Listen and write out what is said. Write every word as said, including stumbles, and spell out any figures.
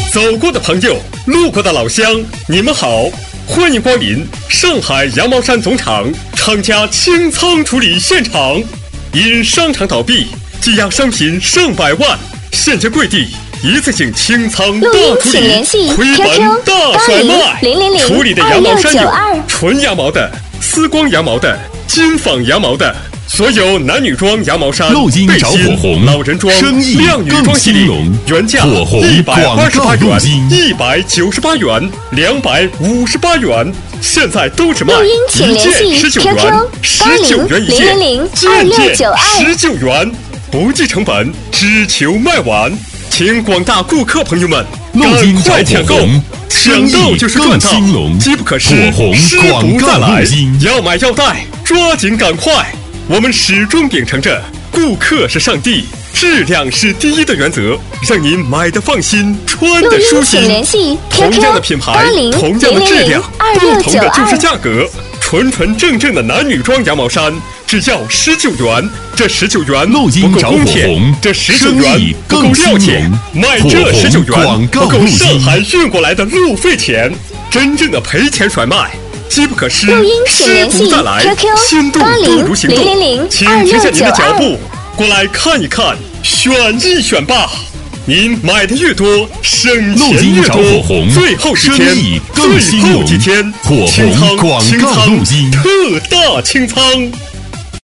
走过的朋友，路过的老乡，你们好，欢迎光临上海羊毛衫总厂厂家清仓处理现场。因商场倒闭，积压商品上百万，现价跪地，一次性清仓大处理，亏本大甩卖。处理的羊毛衫有纯羊毛的、丝光羊毛的、金纺羊毛的。所有男女装羊毛衫、 露金着火红、 老人装、靓女装系列，原价一百八十八元、一百九十八元、两百五十八元，现在都是卖一件十九元，十九元一件，件件十九元，不计成本，只求卖完。请广大顾客朋友们赶快抢购，抢到就是赚到，机不可失，失不再来。要买要带，抓紧赶快！我们始终秉承着顾客是上帝，质量是第一的原则，让您买的放心，穿的舒心。同样的品牌，同样的质量，不同的就是价格。纯纯正正的男女装羊毛衫，只要十九元。这十九元不够工钱，这十九元不够料钱，卖这十九元不够上海运过来的路费钱，真正的赔钱甩卖。机不可失，失不再来。心动不如行动，请停下您的脚步，过来看一看，选一选吧。您买的越多，省钱越多。最后几天，最后几天，清仓，清仓，特大清仓。